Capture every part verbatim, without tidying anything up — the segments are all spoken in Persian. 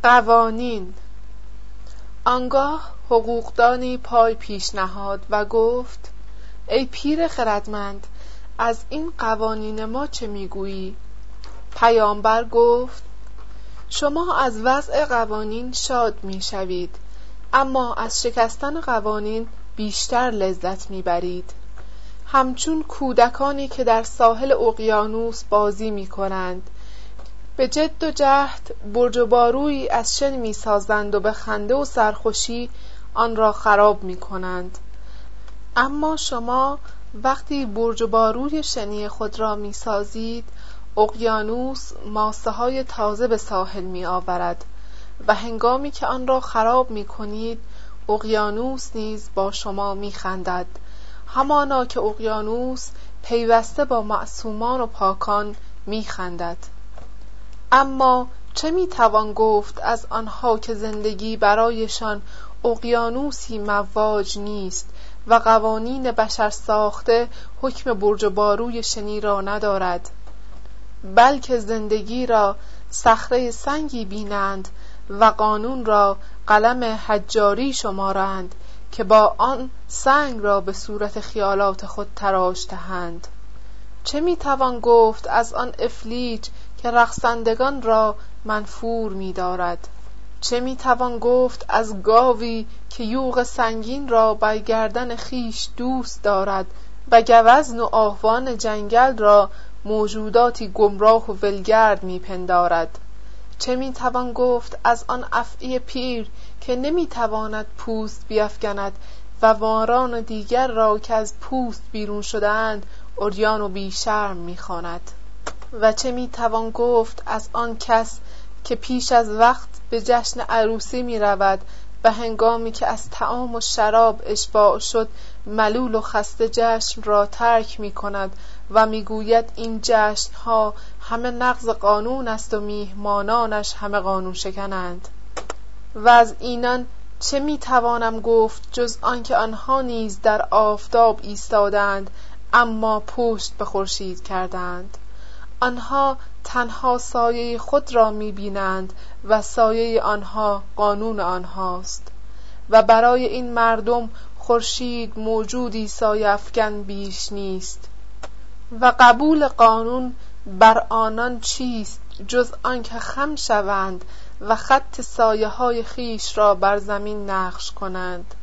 قوانین. آنگاه حقوقدانی پای پیش نهاد و گفت: ای پیر خردمند، از این قوانین ما چه میگویی؟ پیامبر گفت: شما از وضع قوانین شاد میشوید، اما از شکستن قوانین بیشتر لذت میبرید. همچون کودکانی که در ساحل اقیانوس بازی میکنند، به جد و جهد برج و بارویی از شن میسازند و به خنده و سرخوشی آن را خراب میکنند. اما شما وقتی برج و باروی شنی خود را میسازید، اقیانوس ماسه های تازه به ساحل می آورد و هنگامی که آن را خراب می کنید، اقیانوس نیز با شما می خندد، همانا که اقیانوس پیوسته با معصومان و پاکان می خندد. اما چه می توان گفت از آنها که زندگی برایشان اقیانوسی مواج نیست و قوانین بشر ساخته حکم برج و باروی شنی را ندارد، بلکه زندگی را صخره سنگی بینند و قانون را قلم حجاری شمارند که با آن سنگ را به صورت خیالات خود تراشته‌اند. چه میتوان گفت از آن افلیج که رقصندگان را منفور می‌دارد؟ چه میتوان گفت از گاوی که یوغ سنگین را بر گردن خیش دوست دارد و گوزن و آهوان جنگل را موجوداتی گمراه و ولگرد میپندارد؟ چه میتوان گفت از آن افعی پیر که نمیتواند پوست بیفکند و ماران دیگر را که از پوست بیرون شده‌اند عریان و بیشرم میخواند؟ و چه میتوان گفت از آن کس که پیش از وقت به جشن عروسی میرود و هنگامی که از طعام و شراب اشباع شد ملول و خسته جشن را ترک میکند و میگوید این جشن ها همه نقض قانون است و میهمانانش همه قانون شکنند؟ و از اینان چه میتوانم گفت جز آنکه آنها نیز در آفتاب ایستادند اما پشت به خورشید کردند؟ آنها تنها سایه خود را میبینند و سایه آنها قانون آنهاست و برای این مردم خورشید موجودی سایه افکن بیش نیست و قبول قانون بر آنان چیست جز آنکه خم شوند و خط سایه های خیش را بر زمین نقش کنند.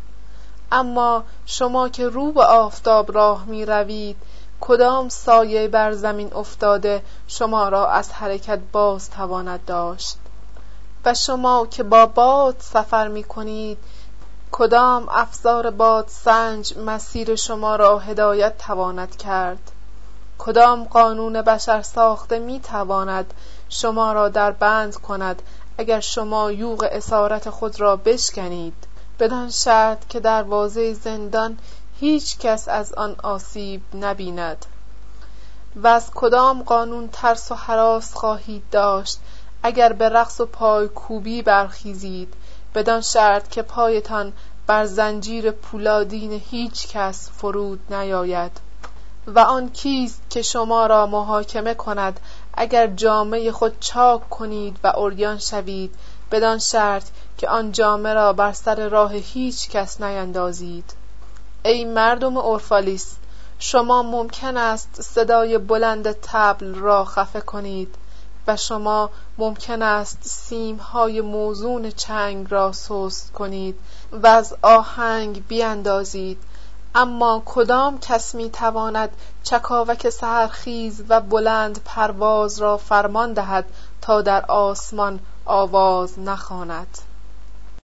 اما شما که رو به آفتاب راه می روید، کدام سایه بر زمین افتاده شما را از حرکت باز تواند داشت؟ و شما که با باد سفر می کنید، کدام افزار باد سنج مسیر شما را هدایت تواند کرد؟ کدام قانون بشر ساخته می تواند شما را در بند کند اگر شما یوغ اسارت خود را بشکنید، بدان شرط که دروازه زندان هیچ کس از آن آسیب نبیند؟ و از کدام قانون ترس و هراس خواهید داشت اگر به رقص و پای کوبی برخیزید، بدان شرط که پایتان بر زنجیر پولادین هیچ کس فرود نیاید؟ و آن کیست که شما را محاکمه کند اگر جامه خود چاک کنید و عریان شوید، بدان شرط که آن جامه را بر سر راه هیچ کس نیندازید؟ ای مردم اورفالیس، شما ممکن است صدای بلند طبل را خفه کنید و شما ممکن است سیمهای موزون چنگ را سست کنید و از آهنگ بیاندازید، اما کدام کس می تواند چکاوک سحرخیز و بلند پرواز را فرمان دهد تا در آسمان آواز نخواند؟